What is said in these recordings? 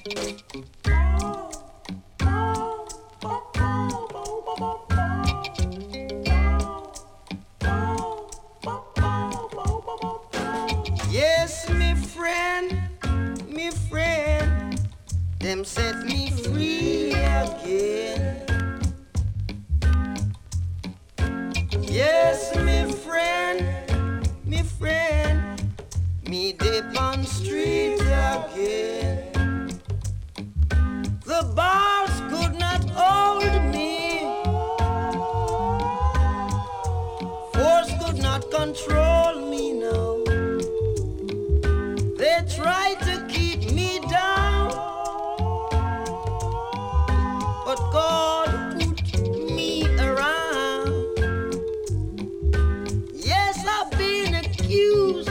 Yes, me friend, them set me free again. Yes, me friend, me dip on street again. The bars could not hold me, force could not control me now. They tried to keep me down, but God put me around. Yes, I've been accused,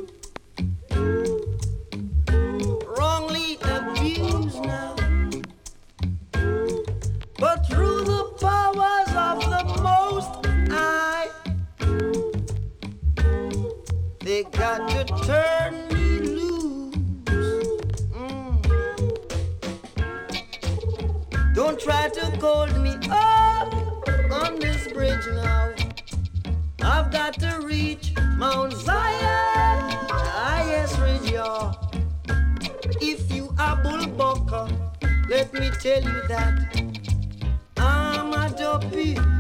wrongly abused now, but through the powers of the Most High, they got to turn me loose. Don't try to hold me up on this bridge now. I've got to reach Mount Zion. Ah, yes, Regia. If you are Bull Bucker, let me tell you that I'm a dopey.